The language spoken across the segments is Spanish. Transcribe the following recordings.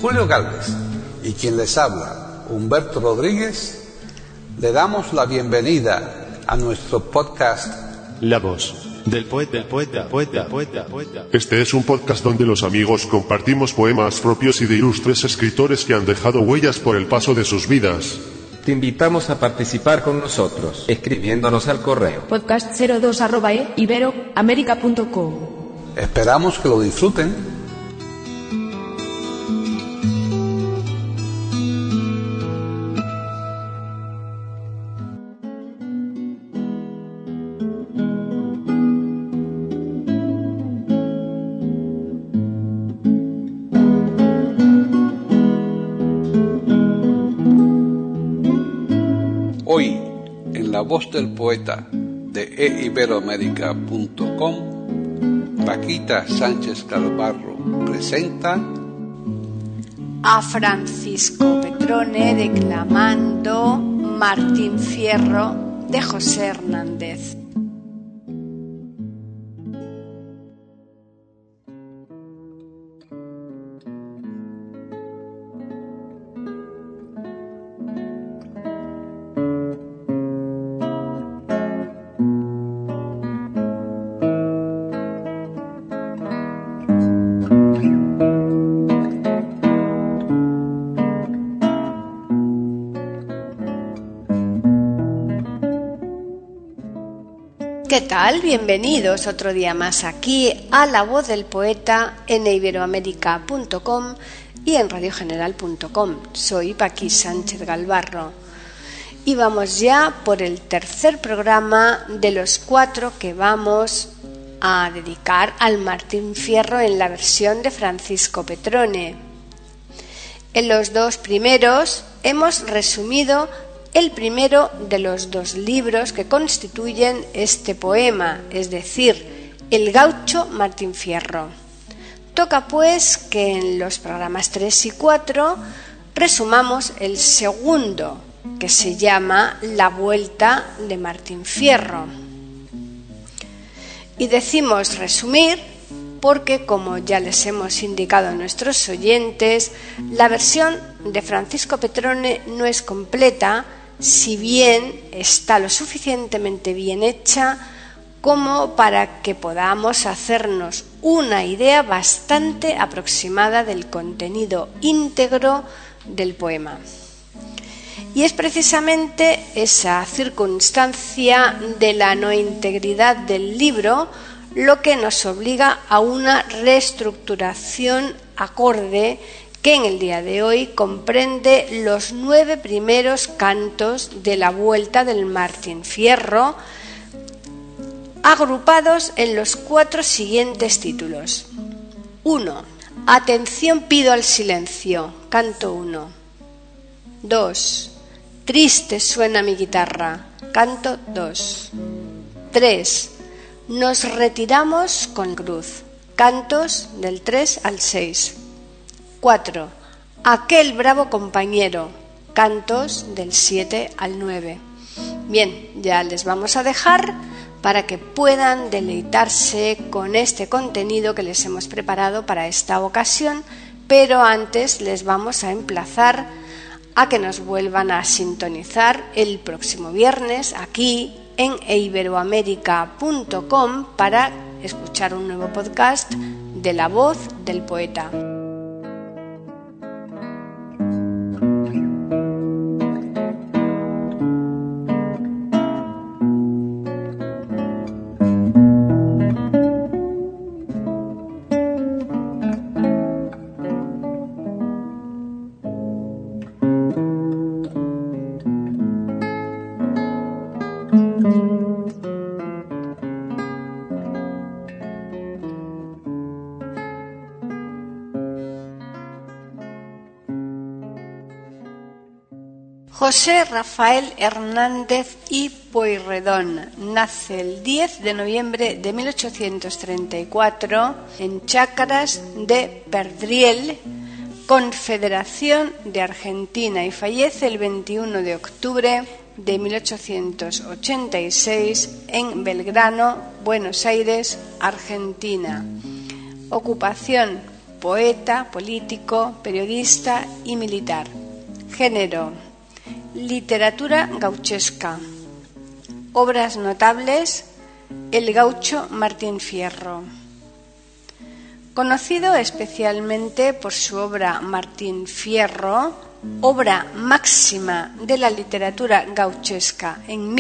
Julio Gálvez y quien les habla, Humberto Rodríguez, le damos la bienvenida a nuestro podcast La Voz del Poeta. Este es un podcast donde los amigos compartimos poemas propios y de ilustres escritores que han dejado huellas por el paso de sus vidas. Te invitamos a participar con nosotros, escribiéndonos al correo podcast02@iberoamerica.com. Esperamos que lo disfruten. Hoy, en La Voz del Poeta de eiberoamerica.com, Paquita Sánchez Galvarro presenta a Francisco Petrone declamando Martín Fierro de José Hernández. ¿Qué tal? Bienvenidos otro día más aquí a La Voz del Poeta en iberoamerica.com y en radiogeneral.com. Soy Paqui Sánchez Galvarro y vamos ya por el tercer programa de los 4 que vamos a dedicar al Martín Fierro en la versión de Francisco Petrone. En los 2 primeros hemos resumido el primero de los 2 libros que constituyen este poema, es decir, El gaucho Martín Fierro. Toca pues que en los programas 3 y 4 resumamos el segundo, que se llama La vuelta de Martín Fierro. Y decimos resumir porque, como ya les hemos indicado a nuestros oyentes, la versión de Francisco Petrone no es completa, si bien está lo suficientemente bien hecha como para que podamos hacernos una idea bastante aproximada del contenido íntegro del poema. Y es precisamente esa circunstancia de la no integridad del libro lo que nos obliga a una reestructuración acorde que en el día de hoy comprende los 9 primeros cantos de la vuelta del Martín Fierro, agrupados en los 4 siguientes títulos. 1. Atención, pido al silencio, canto 1. 2. Triste suena mi guitarra, canto 2. 3. Nos retiramos con cruz, cantos del 3 al 6. 4. Aquel bravo compañero, cantos del 7 al 9. Bien, ya les vamos a dejar para que puedan deleitarse con este contenido que les hemos preparado para esta ocasión, pero antes les vamos a emplazar a que nos vuelvan a sintonizar el próximo viernes aquí en iberoamerica.com para escuchar un nuevo podcast de La Voz del Poeta. José Rafael Hernández y Pueyrredón nace el 10 de noviembre de 1834 en Chácaras de Perdriel, Confederación de Argentina, y fallece el 21 de octubre de 1886 en Belgrano, Buenos Aires, Argentina. Ocupación: poeta, político, periodista y militar. Género: literatura gauchesca. Obras notables: El gaucho Martín Fierro. Conocido especialmente por su obra Martín Fierro, obra máxima de la literatura gauchesca, en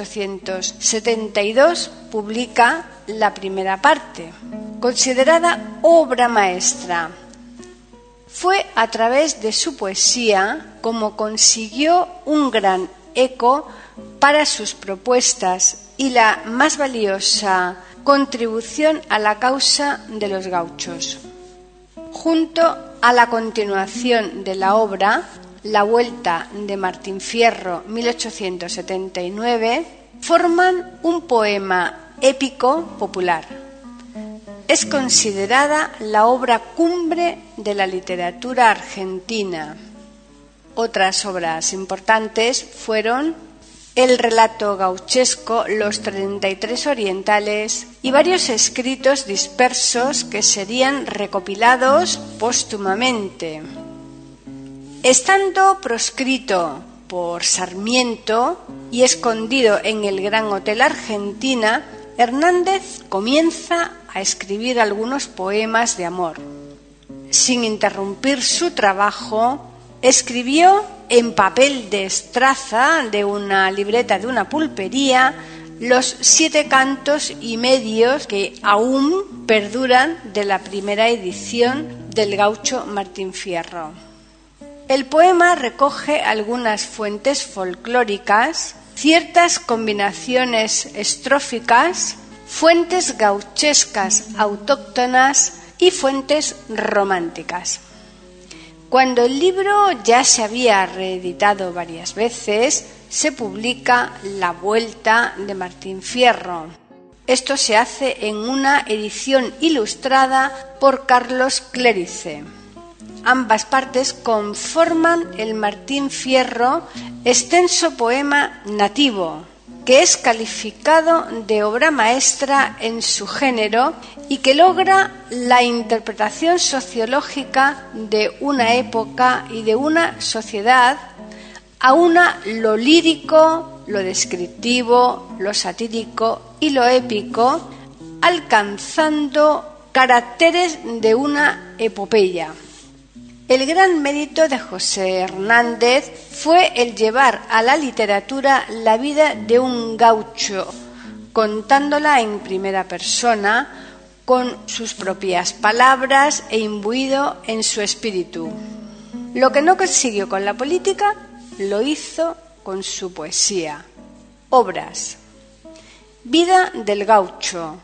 1872 publica la primera parte, considerada obra maestra. Fue a través de su poesía como consiguió un gran eco para sus propuestas y la más valiosa contribución a la causa de los gauchos. Junto a la continuación de la obra, La Vuelta de Martín Fierro, 1879, forman un poema épico popular. Es considerada la obra cumbre de la literatura argentina. Otras obras importantes fueron el relato gauchesco Los 33 orientales y varios escritos dispersos que serían recopilados póstumamente. Estando proscrito por Sarmiento y escondido en el Gran Hotel Argentina, Hernández comienza a escribir algunos poemas de amor. Sin interrumpir su trabajo, escribió en papel de estraza de una libreta de una pulpería los 7 cantos y medios que aún perduran de la primera edición del gaucho Martín Fierro. El poema recoge algunas fuentes folclóricas, ciertas combinaciones estróficas, fuentes gauchescas autóctonas y fuentes románticas. Cuando el libro ya se había reeditado varias veces, se publica La Vuelta de Martín Fierro. Esto se hace en una edición ilustrada por Carlos Clérice. Ambas partes conforman el Martín Fierro, extenso poema nativo, que es calificado de obra maestra en su género y que logra la interpretación sociológica de una época y de una sociedad, aúna lo lírico, lo descriptivo, lo satírico y lo épico, alcanzando caracteres de una epopeya. El gran mérito de José Hernández fue el llevar a la literatura la vida de un gaucho, contándola en primera persona, con sus propias palabras e imbuido en su espíritu. Lo que no consiguió con la política, lo hizo con su poesía. Obras: Vida del gaucho,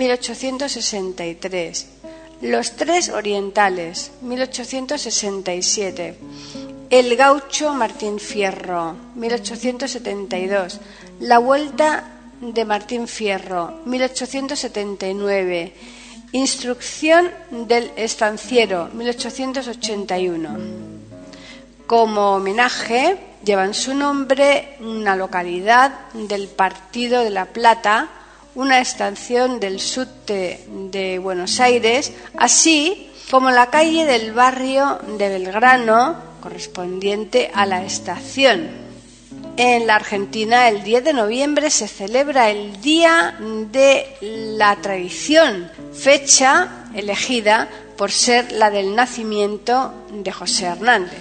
1863. Los 3 orientales, 1867. El gaucho Martín Fierro, 1872. La Vuelta de Martín Fierro, 1879. Instrucción del estanciero, 1881. Como homenaje, llevan su nombre una localidad del Partido de La Plata, una estación del subte de Buenos Aires, así como la calle del barrio de Belgrano, correspondiente a la estación. En la Argentina, el 10 de noviembre se celebra el Día de la Tradición, fecha elegida por ser la del nacimiento de José Hernández.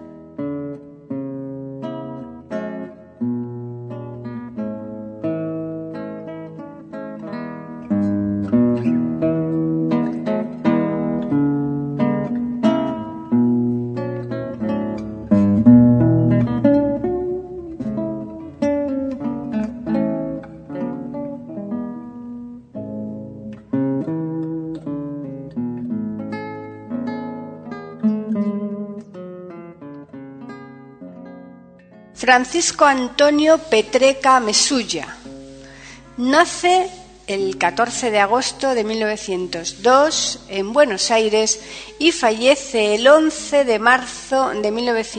Francisco Antonio Petreca Mesulla nace el 14 de agosto de 1902 en Buenos Aires y fallece el 11 de marzo de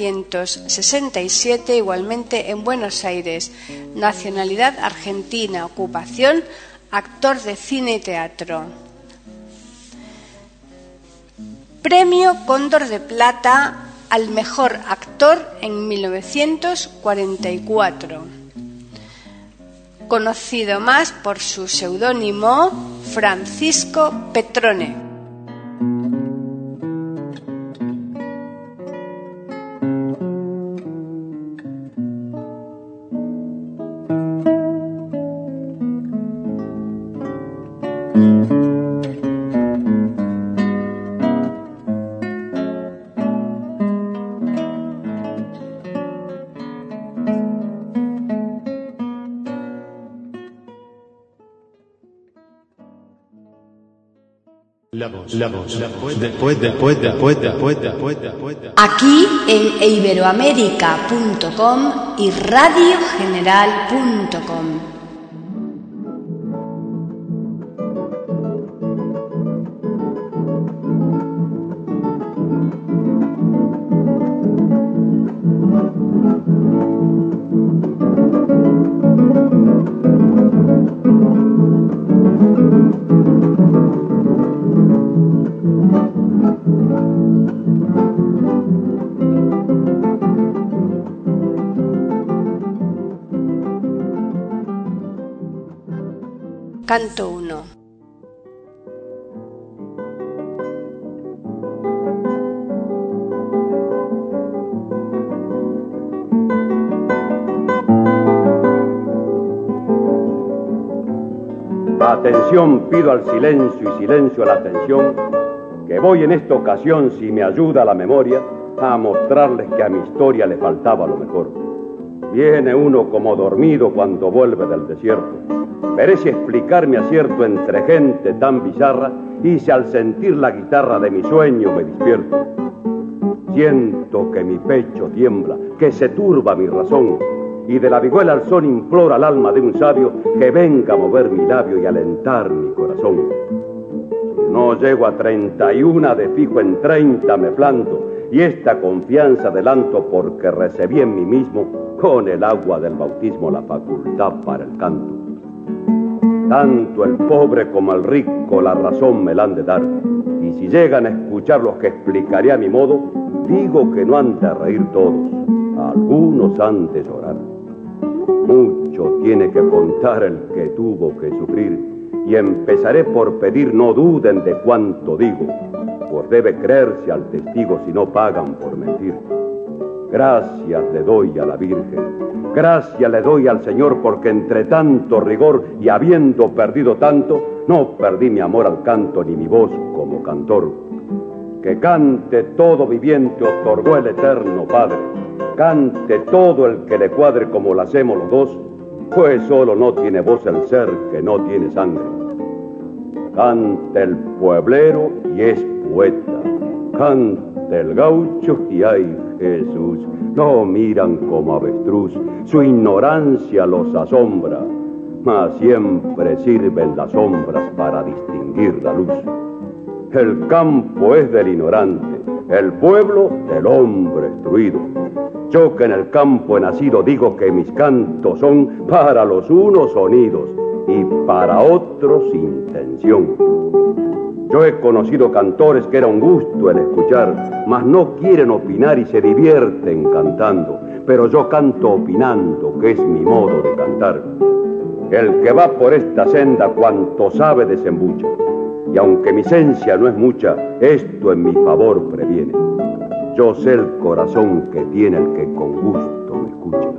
1967 igualmente en Buenos Aires. Nacionalidad argentina, ocupación actor de cine y teatro. Premio Cóndor de Plata al mejor actor en 1944. Conocido más por su seudónimo Francisco Petrone. Aquí en iberoamerica.com y radiogeneral.com. Canto 1. Atención, pido al silencio y silencio a la atención, que voy en esta ocasión, si me ayuda la memoria, a mostrarles que a mi historia le faltaba lo mejor. Viene uno como dormido cuando vuelve del desierto. Veré si explicar mi acierto entre gente tan bizarra, y si al sentir la guitarra de mi sueño me despierto. Siento que mi pecho tiembla, que se turba mi razón, y de la vihuela al son implora al alma de un sabio que venga a mover mi labio y alentar mi corazón. Si no llego a 31, de fijo en 30 me planto, y esta confianza adelanto porque recibí en mí mismo, con el agua del bautismo, la facultad para el canto. Tanto el pobre como el rico la razón me la han de dar, y si llegan a escuchar los que explicaré a mi modo, digo que no han de reír todos, algunos han de llorar. Mucho tiene que contar el que tuvo que sufrir, y empezaré por pedir no duden de cuanto digo, pues debe creerse al testigo si no pagan por mentir. Gracias le doy a la Virgen, gracias le doy al Señor, porque entre tanto rigor y habiendo perdido tanto, no perdí mi amor al canto ni mi voz como cantor. Que cante todo viviente otorgó el eterno Padre, cante todo el que le cuadre como lo hacemos los dos, pues solo no tiene voz el ser que no tiene sangre. Cante el pueblero y es poeta, cante el gaucho y ay Jesús, lo miran como avestruz, su ignorancia los asombra, mas siempre sirven las sombras para distinguir la luz. El campo es del ignorante, el pueblo del hombre instruido. Yo que en el campo he nacido digo que mis cantos son para los unos sonidos y para otros intención. Yo he conocido cantores que era un gusto el escuchar, mas no quieren opinar y se divierten cantando, pero yo canto opinando, que es mi modo de cantar. El que va por esta senda cuanto sabe desembucha, y aunque mi esencia no es mucha, esto en mi favor previene. Yo sé el corazón que tiene el que con gusto me escucha.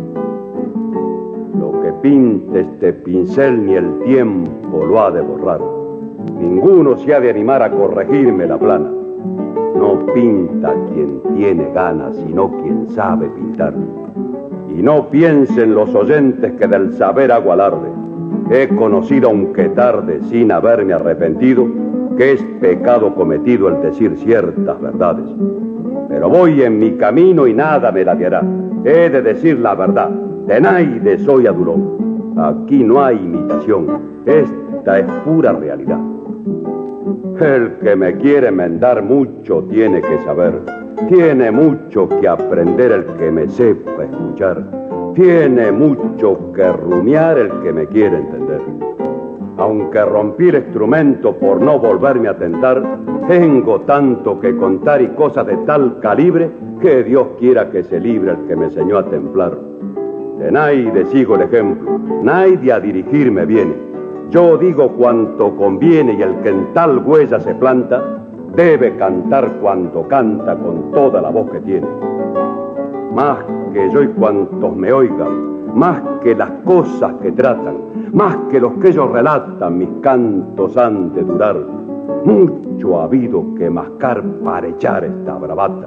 Lo que pinte este pincel ni el tiempo lo ha de borrar. Ninguno se ha de animar a corregirme la plana. No pinta quien tiene ganas, sino quien sabe pintar. Y no piensen los oyentes que del saber hago alarde. He conocido, aunque tarde, sin haberme arrepentido, que es pecado cometido el decir ciertas verdades. Pero voy en mi camino y nada me la guiará. He de decir la verdad, de naide soy adulón. Aquí no hay imitación, esta es pura realidad. El que me quiere mendar mucho tiene que saber, tiene mucho que aprender el que me sepa escuchar, tiene mucho que rumiar el que me quiere entender. Aunque rompí el instrumento por no volverme a tentar, tengo tanto que contar y cosas de tal calibre que Dios quiera que se libre el que me enseñó a templar. De nadie sigo el ejemplo, nadie a dirigirme viene. Yo digo cuanto conviene y el que en tal huella se planta debe cantar cuanto canta con toda la voz que tiene. Más que yo y cuantos me oigan, más que las cosas que tratan, más que los que ellos relatan, mis cantos han de durar. Mucho ha habido que mascar para echar esta bravata.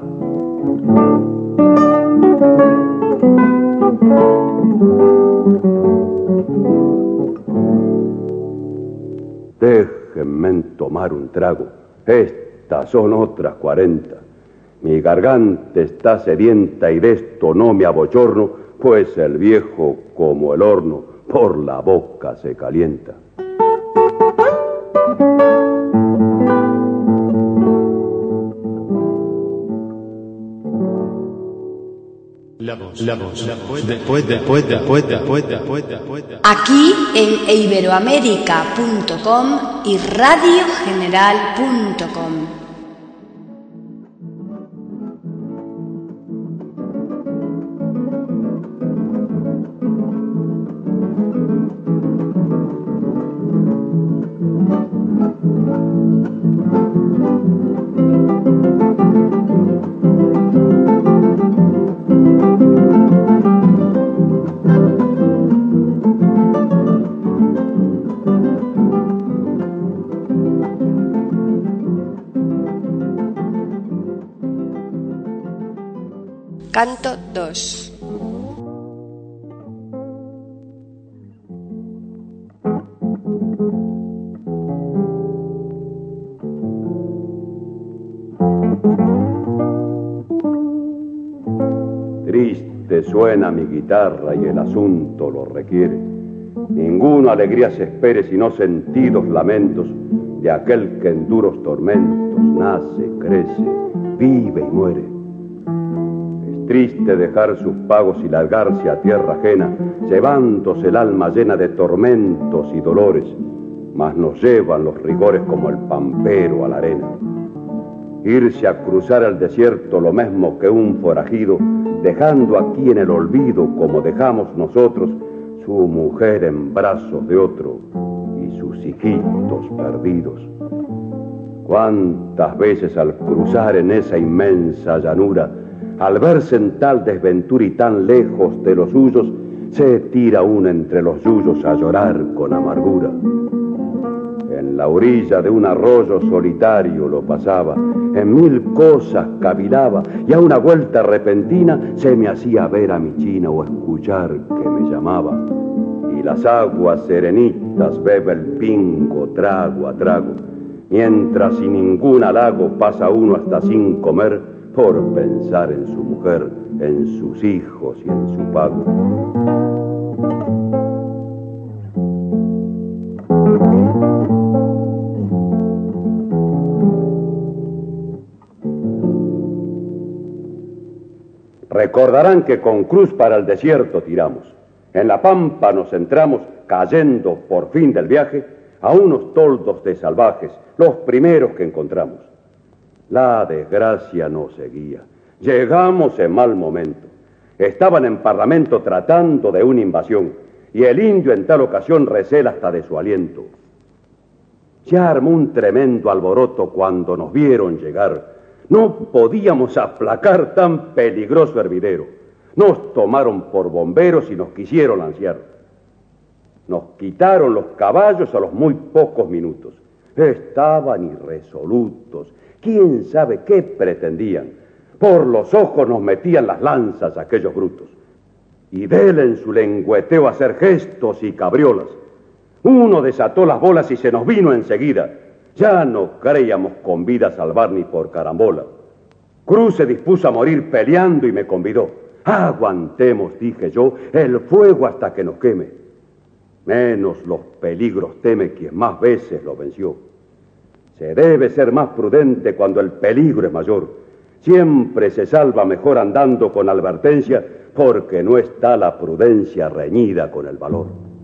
Déjenme tomar un trago, estas son otras 40. Mi garganta está sedienta y de esto no me abochorno, pues el viejo, como el horno, por la boca se calienta. Aquí en iberoamerica.com y radiogeneral.com. Canto 2. Triste suena mi guitarra y el asunto lo requiere. Ninguna alegría se espere sino sentidos lamentos de aquel que en duros tormentos nace, crece, vive y muere. Triste dejar sus pagos y largarse a tierra ajena, llevándose el alma llena de tormentos y dolores, mas nos llevan los rigores como el pampero a la arena. Irse a cruzar el desierto lo mismo que un forajido, dejando aquí en el olvido, como dejamos nosotros, su mujer en brazos de otro y sus hijitos perdidos. Cuántas veces al cruzar en esa inmensa llanura, al verse en tal desventura y tan lejos de los suyos, se tira uno entre los yuyos a llorar con amargura. En la orilla de un arroyo solitario lo pasaba, en mil cosas cavilaba, y a una vuelta repentina se me hacía ver a mi china o escuchar que me llamaba. Y las aguas serenitas bebe el pingo trago a trago, mientras sin ningún halago pasa uno hasta sin comer, por pensar en su mujer, en sus hijos y en su pago. Recordarán que con cruz para el desierto tiramos. En la pampa nos entramos, cayendo por fin del viaje, a unos toldos de salvajes, los primeros que encontramos. La desgracia nos seguía. Llegamos en mal momento. Estaban en Parlamento tratando de una invasión, y el indio en tal ocasión recela hasta de su aliento. Se armó un tremendo alboroto cuando nos vieron llegar. No podíamos aplacar tan peligroso hervidero. Nos tomaron por bomberos y nos quisieron lancear. Nos quitaron los caballos a los muy pocos minutos. Estaban irresolutos. ¿Quién sabe qué pretendían? Por los ojos nos metían las lanzas aquellos brutos. Y déle en su lengüeteo hacer gestos y cabriolas. Uno desató las bolas y se nos vino enseguida. Ya no creíamos con vida salvar ni por carambola. Cruz se dispuso a morir peleando y me convidó. Aguantemos, dije yo, el fuego hasta que nos queme. Menos los peligros teme quien más veces lo venció. Se debe ser más prudente cuando el peligro es mayor. Siempre se salva mejor andando con advertencia, porque no está la prudencia reñida con el valor.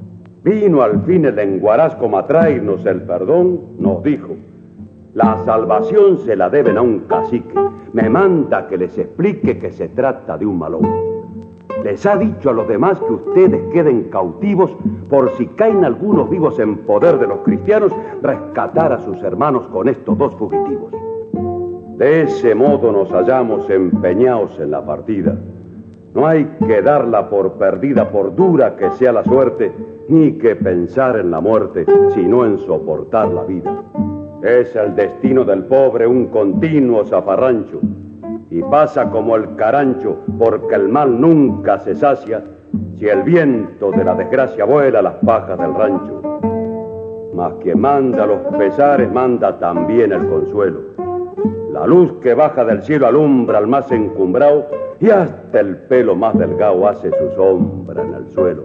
Vino al fin el lenguaraz como a traernos el perdón, nos dijo: la salvación se la deben a un cacique. Me manda que les explique que se trata de un malón. Les ha dicho a los demás que ustedes queden cautivos por si caen algunos vivos en poder de los cristianos, rescatar a sus hermanos con estos 2 fugitivos. De ese modo nos hallamos empeñados en la partida. No hay que darla por perdida por dura que sea la suerte, ni que pensar en la muerte, sino en soportar la vida. Es el destino del pobre un continuo zafarrancho, y pasa como el carancho, porque el mal nunca se sacia si el viento de la desgracia vuela las pajas del rancho. Mas quien manda los pesares manda también el consuelo. La luz que baja del cielo alumbra al más encumbrado, y hasta el pelo más delgado hace su sombra en el suelo.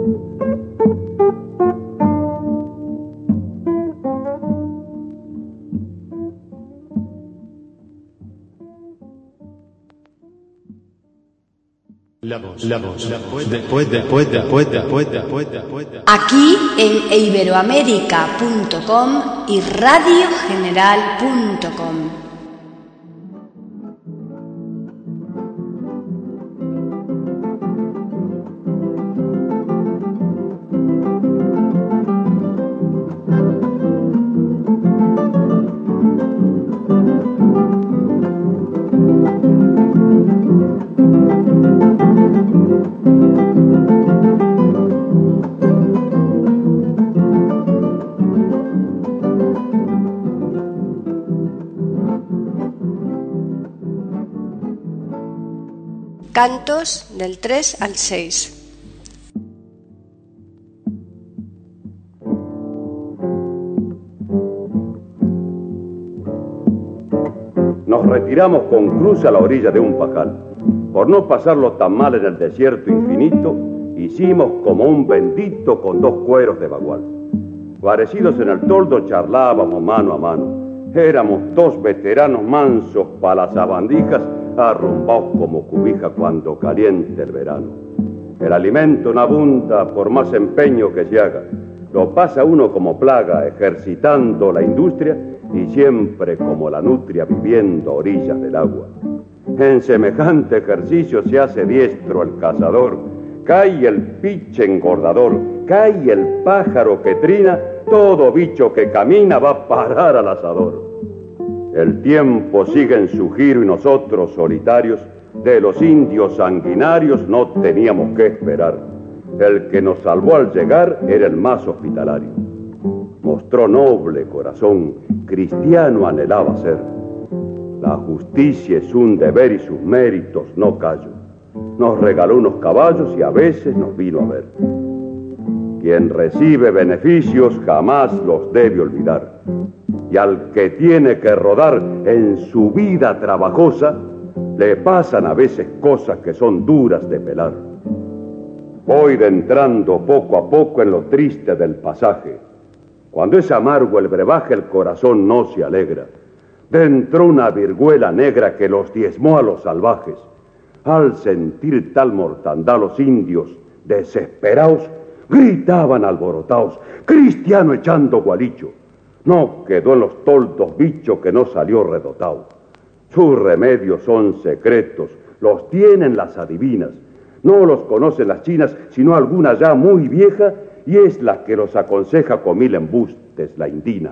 Aquí en iberoamerica.com y radiogeneral.com. Cantos del 3 al 6. Nos retiramos con cruz a la orilla de un pajal. Por no pasarlo tan mal en el desierto infinito, hicimos como un bendito con 2 cueros de bagual. Guarecidos en el toldo charlábamos mano a mano. Éramos 2 veteranos mansos para las sabandijas, arrumbados como cubija cuando caliente el verano. El alimento no abunda por más empeño que se haga. Lo pasa uno como plaga, ejercitando la industria, y siempre como la nutria viviendo a orillas del agua. En semejante ejercicio se hace diestro el cazador. Cae el piche engordador, cae el pájaro que trina, todo bicho que camina va a parar al asador. El tiempo sigue en su giro y nosotros solitarios, de los indios sanguinarios no teníamos que esperar. El que nos salvó al llegar era el más hospitalario. Mostró noble corazón, cristiano anhelaba ser. La justicia es un deber y sus méritos no callo. Nos regaló unos caballos y a veces nos vino a ver. Quien recibe beneficios jamás los debe olvidar. Y al que tiene que rodar en su vida trabajosa, le pasan a veces cosas que son duras de pelar. Voy entrando poco a poco en lo triste del pasaje. Cuando es amargo el brebaje, el corazón no se alegra. Dentro una viruela negra que los diezmó a los salvajes. Al sentir tal mortandad, los indios, desesperados, gritaban alborotados: cristiano echando gualicho. No quedó en los toldos bicho que no salió redotado. Sus remedios son secretos, los tienen las adivinas. No los conocen las chinas, sino alguna ya muy vieja, y es la que los aconseja con 1000 embustes la indina.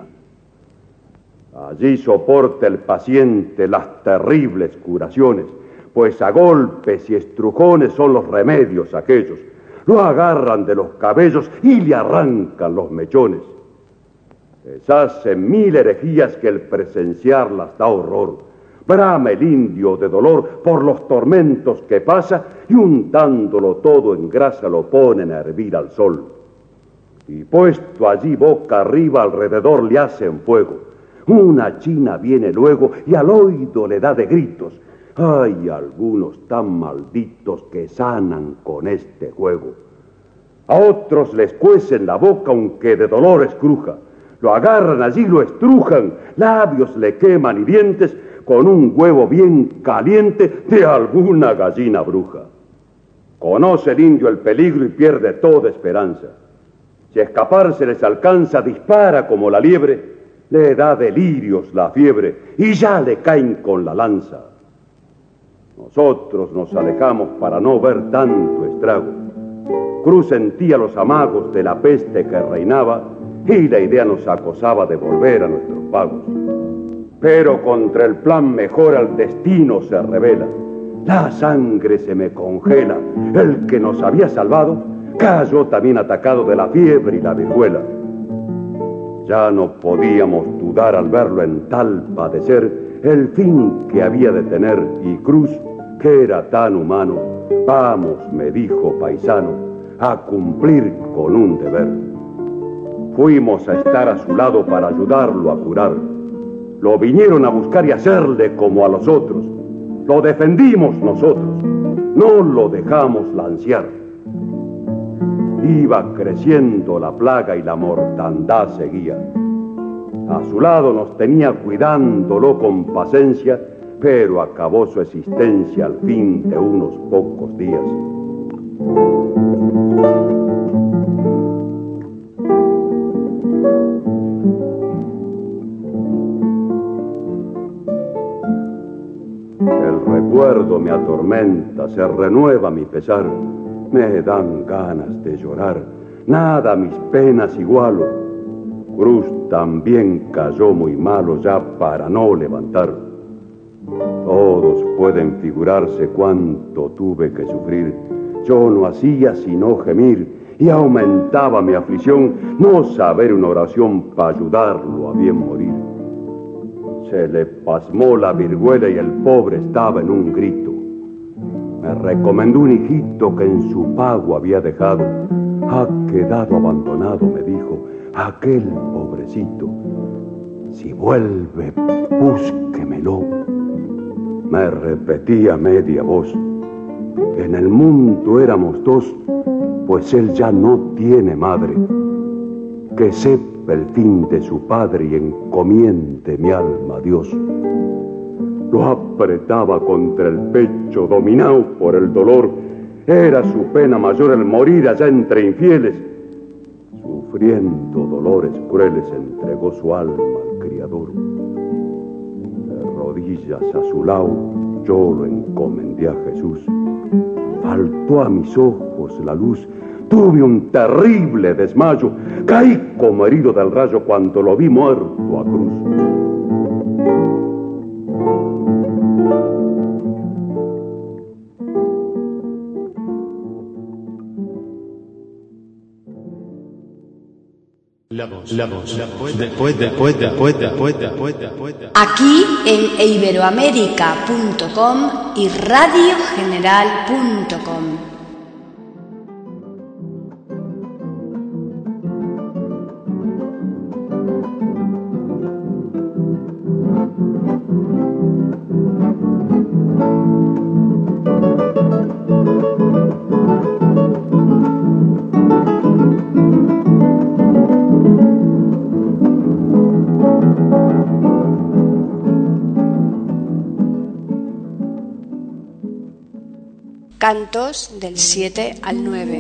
Allí soporta el paciente las terribles curaciones, pues a golpes y estrujones son los remedios aquellos. Lo agarran de los cabellos y le arrancan los mechones. Les hacen 1000 herejías que el presenciarlas da horror. Brama el indio de dolor por los tormentos que pasa, y untándolo todo en grasa lo ponen a hervir al sol. Y puesto allí boca arriba alrededor le hacen fuego. Una china viene luego y al oído le da de gritos. Hay algunos tan malditos que sanan con este juego. A otros les cuecen la boca aunque de dolor escruja. Lo agarran allí, lo estrujan, labios le queman y dientes con un huevo bien caliente de alguna gallina bruja. Conoce el indio el peligro y pierde toda esperanza. Si escaparse les alcanza, dispara como la liebre, le da delirios la fiebre y ya le caen con la lanza. Nosotros nos alejamos para no ver tanto estrago. Cruz sentía los amagos de la peste que reinaba y la idea nos acosaba de volver a nuestros pagos. Pero contra el plan mejor al destino se revela. La sangre se me congela. El que nos había salvado cayó también atacado de la fiebre y la viruela. Ya no podíamos dudar al verlo en tal padecer el fin que había de tener, y Cruz, que era tan humano, vamos, me dijo paisano, a cumplir con un deber. Fuimos a estar a su lado para ayudarlo a curar. Lo vinieron a buscar y hacerle como a los otros. Lo defendimos nosotros, no lo dejamos lancear. Iba creciendo la plaga y la mortandad seguía. A su lado nos tenía cuidándolo con paciencia, pero acabó su existencia al fin de unos pocos días. El recuerdo me atormenta, se renueva mi pesar. Me dan ganas de llorar, nada a mis penas igualo. Cruz también cayó muy malo ya para no levantar. Todos pueden figurarse cuánto tuve que sufrir. Yo no hacía sino gemir y aumentaba mi aflicción no saber una oración para ayudarlo a bien morir. Se le pasmó la viruela y el pobre estaba en un grito. Me recomendó un hijito que en su pago había dejado. Ha quedado abandonado, me dijo, aquel pobrecito. Si vuelve, búsquemelo. Me repetía media voz. En el mundo éramos dos, pues él ya no tiene madre. Que sepa el fin de su padre y encomiende mi alma a Dios. Lo apretaba contra el pecho, dominado por el dolor. Era su pena mayor el morir allá entre infieles. Sufriendo dolores crueles, entregó su alma al Criador. De rodillas a su lado, yo lo encomendé a Jesús. Faltó a mis ojos la luz. Tuve un terrible desmayo. Caí como herido del rayo cuando lo vi muerto a Cruz. Aquí en iberoamerica.com y radiogeneral.com. Cantos del 7 al 9.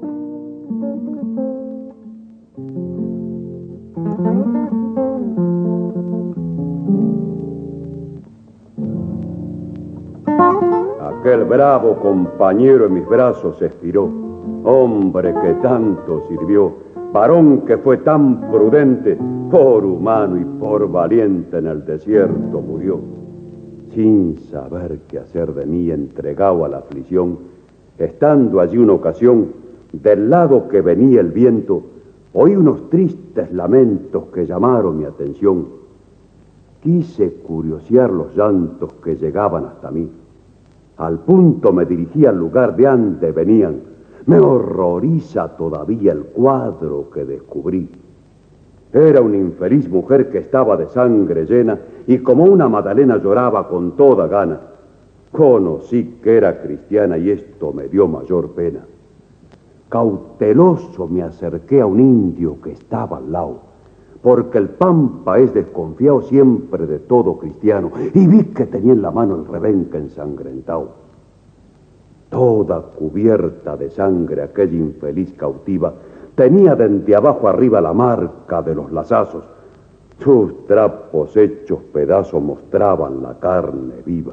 Aquel bravo compañero en mis brazos expiró. Hombre que tanto sirvió, varón que fue tan prudente, por humano y por valiente en el desierto murió. Sin saber qué hacer de mí, entregado a la aflicción, estando allí una ocasión, del lado que venía el viento, oí unos tristes lamentos que llamaron mi atención. Quise curiosear los llantos que llegaban hasta mí. Al punto me dirigí al lugar de ande venían. Me horroriza todavía el cuadro que descubrí. Era una infeliz mujer que estaba de sangre llena y como una magdalena lloraba con toda gana. Conocí que era cristiana y esto me dio mayor pena. Cauteloso me acerqué a un indio que estaba al lado, porque el pampa es desconfiado siempre de todo cristiano, y vi que tenía en la mano el rebenque ensangrentado. Toda cubierta de sangre aquella infeliz cautiva Tenía desde abajo arriba la marca de los lazazos. Sus trapos hechos pedazos mostraban la carne viva.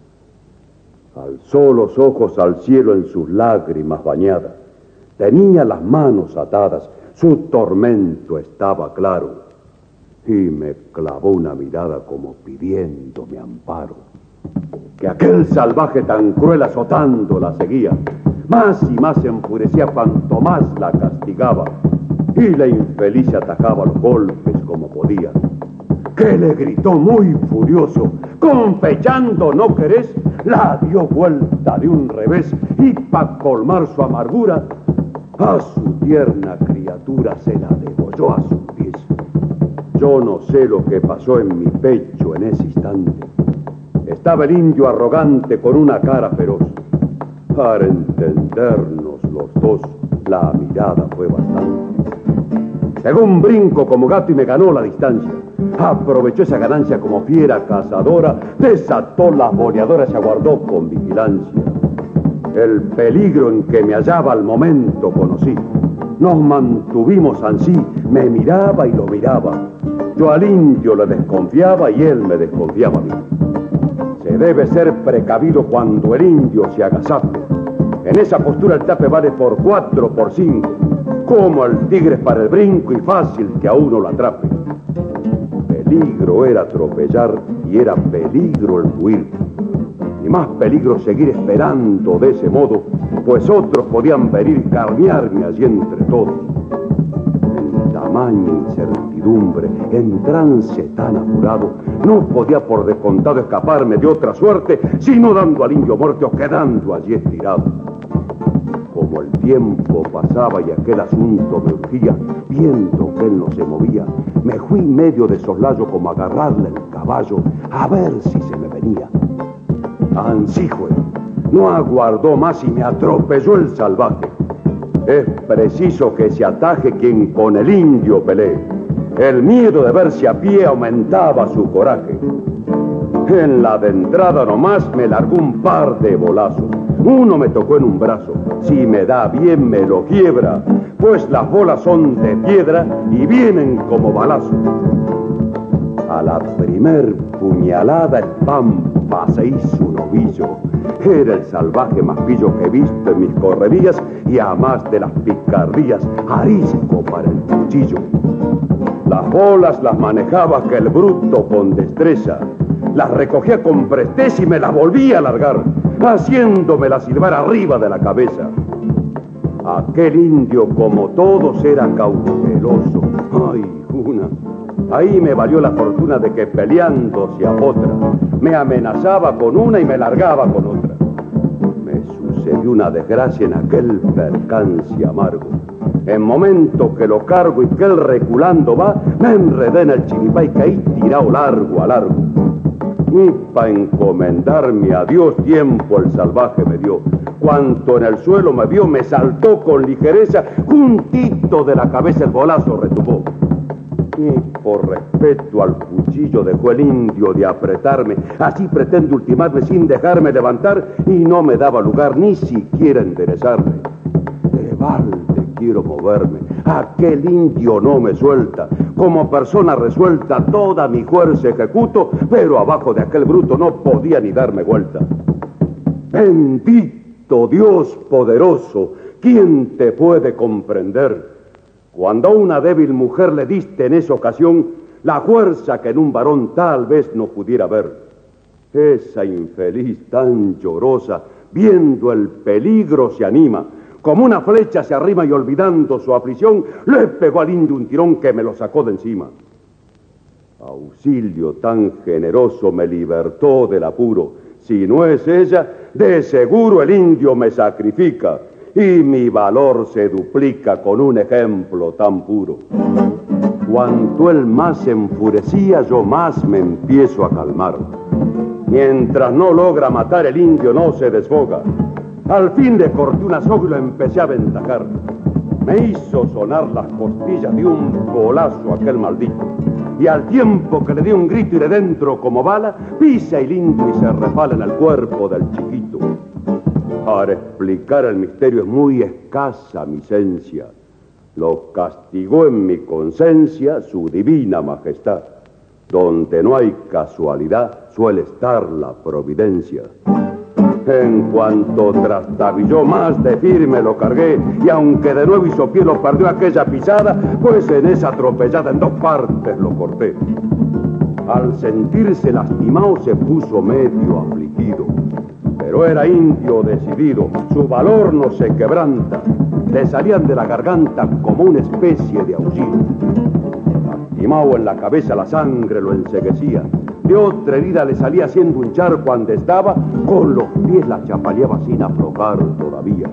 Alzó los ojos al cielo en sus lágrimas bañadas. Tenía las manos atadas, su tormento estaba claro. Y me clavó una mirada como pidiéndome amparo. Que aquel salvaje tan cruel azotándola seguía. Más y más se enfurecía cuanto más la castigaba. Y la infeliz atajaba los golpes como podía. Que le gritó muy furioso, compechando no querés, la dio vuelta de un revés y pa' colmar su amargura, a su tierna criatura se la degolló a sus pies. Yo no sé lo que pasó en mi pecho en ese instante. Estaba el indio arrogante con una cara feroz. Para entendernos los dos, la mirada fue bastante. Pegó un brinco como gato y me ganó la distancia. Aprovechó esa ganancia como fiera cazadora, desató las boleadoras y aguardó con vigilancia. El peligro en que me hallaba al momento conocí. Nos mantuvimos ansí, me miraba y lo miraba. Yo al indio le desconfiaba y él me desconfiaba a mí. Se debe ser precavido cuando el indio se agazapia. En esa postura el tape vale por 4 por 5. Como el tigre para el brinco y fácil que a uno lo atrape. Peligro era atropellar y era peligro el huir. Y más peligro seguir esperando de ese modo, pues otros podían venir carnearme allí entre todos. En tamaña incertidumbre, en trance tan apurado, no podía por descontado escaparme de otra suerte, sino dando al indio muerte o quedando allí estirado. Como el tiempo pasaba y aquel asunto me urgía, viendo que él no se movía, me fui medio de soslayo como a agarrarle el caballo, a ver si se me venía. Ansí fue, no aguardó más y me atropelló el salvaje. Es preciso que se ataje quien con el indio pelee. El miedo de verse a pie aumentaba su coraje. En la de entrada nomás me largó un par de bolazos. Uno me tocó en un brazo, si me da bien me lo quiebra, pues las bolas son de piedra y vienen como balazos. A la primer puñalada el pampa se hizo un ovillo. Era el salvaje más pillo que he visto en mis correrías y a más de las picardías, arisco para el cuchillo. Las bolas las manejaba aquel bruto con destreza. Las recogía con presteza y me las volvía a largar, haciéndome silbar arriba de la cabeza. Aquel indio, como todos, era cauteloso. ¡Ay, una! Ahí me valió la fortuna de que peleándose a otra, me amenazaba con una y me largaba con otra. Me sucedió una desgracia en aquel percance amargo. En momento que lo cargo y que él reculando va, me enredé en el chiripá y caí tirado largo a largo. Y pa' encomendarme a Dios tiempo el salvaje me dio. Cuanto en el suelo me vio, me saltó con ligereza, juntito de la cabeza el bolazo retumbó. Y por respeto al cuchillo dejó el indio de apretarme. Así pretende ultimarme sin dejarme levantar y no me daba lugar ni siquiera enderezarme. De balde quiero moverme, aquel indio no me suelta. Como persona resuelta toda mi fuerza ejecuto, pero abajo de aquel bruto no podía ni darme vuelta. Bendito Dios poderoso, ¿quién te puede comprender? Cuando a una débil mujer le diste en esa ocasión la fuerza que en un varón tal vez no pudiera ver. Esa infeliz tan llorosa, viendo el peligro se anima, como una flecha se arrima y olvidando su aflicción, le pegó al indio un tirón que me lo sacó de encima. Auxilio tan generoso me libertó del apuro. Si no es ella, de seguro el indio me sacrifica y mi valor se duplica con un ejemplo tan puro. Cuanto él más se enfurecía, yo más me empiezo a calmar. Mientras no logra matar, el indio no se desfoga. Al fin le corté una soga y lo empecé a aventajar. Me hizo sonar las costillas de un bolazo aquel maldito. Y al tiempo que le di un grito y de dentro como bala, pisa el indio y se resbala en el cuerpo del chiquito. Para explicar el misterio es muy escasa mi ciencia. Lo castigó en mi conciencia su divina majestad. Donde no hay casualidad, suele estar la providencia. En cuanto trastabilló más de firme lo cargué, y aunque de nuevo hizo pie lo perdió aquella pisada, pues en esa atropellada en 2 partes lo corté. Al sentirse lastimado se puso medio afligido, pero era indio decidido, su valor no se quebranta, le salían de la garganta como una especie de aullido. Lastimado en la cabeza la sangre lo enseguecía, de otra herida le salía haciendo un charco cuando estaba, con los pies la chapaleaba sin aflojar todavía.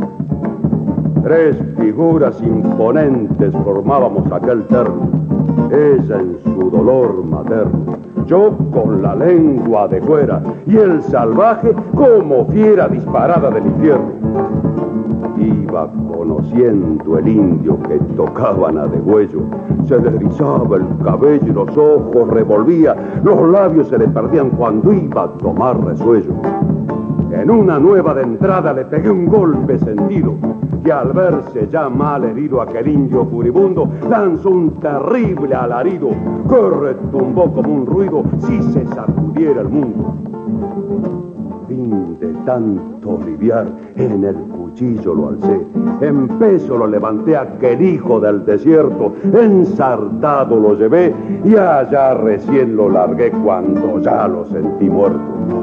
3 figuras imponentes formábamos aquel terno, ella en su dolor materno, yo con la lengua de fuera y el salvaje como fiera disparada del infierno. Iba conociendo el indio que tocaban a degüello, se le erizaba el cabello y los ojos revolvía, los labios se le perdían cuando iba a tomar resuello. En una nueva de entrada le pegué un golpe sentido, que al verse ya mal herido aquel indio furibundo, lanzó un terrible alarido que retumbó como un ruido si se sacudiera el mundo. Fin de tanto lidiar, en el cuchillo lo alcé, en peso lo levanté a aquel hijo del desierto, ensartado lo llevé y allá recién lo largué cuando ya lo sentí muerto.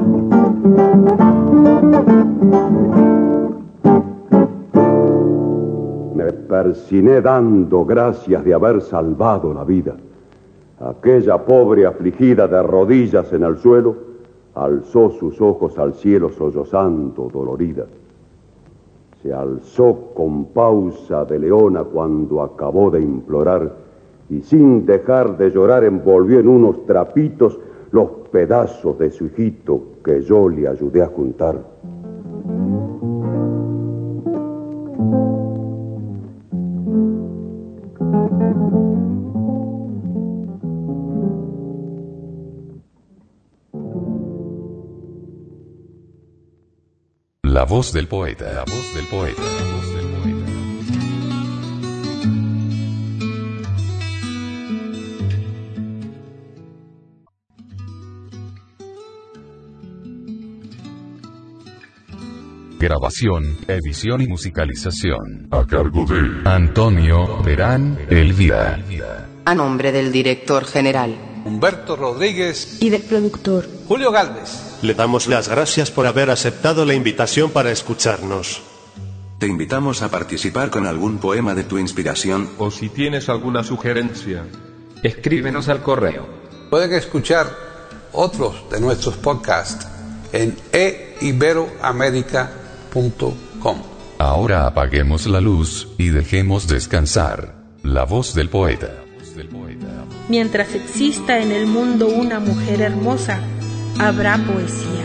Me persiné dando gracias de haber salvado la vida. Aquella pobre afligida de rodillas en el suelo alzó sus ojos al cielo sollozando dolorida. Se alzó con pausa de leona cuando acabó de implorar y sin dejar de llorar envolvió en unos trapitos los pedazos de su hijito que yo le ayudé a juntar. La voz del poeta, la voz del poeta, la voz del poeta. Grabación, edición y musicalización A cargo de Antonio Verán Elvira. A nombre del director general Humberto Rodríguez y del productor Julio Galvez. Le damos las gracias por haber aceptado la invitación para escucharnos. Te invitamos a participar con algún poema de tu inspiración. O si tienes alguna sugerencia, escríbenos al correo. Pueden escuchar otros de nuestros podcasts en eiberoamerica.com. Ahora apaguemos la luz y dejemos descansar la voz del poeta. Mientras exista en el mundo una mujer hermosa, habrá poesía.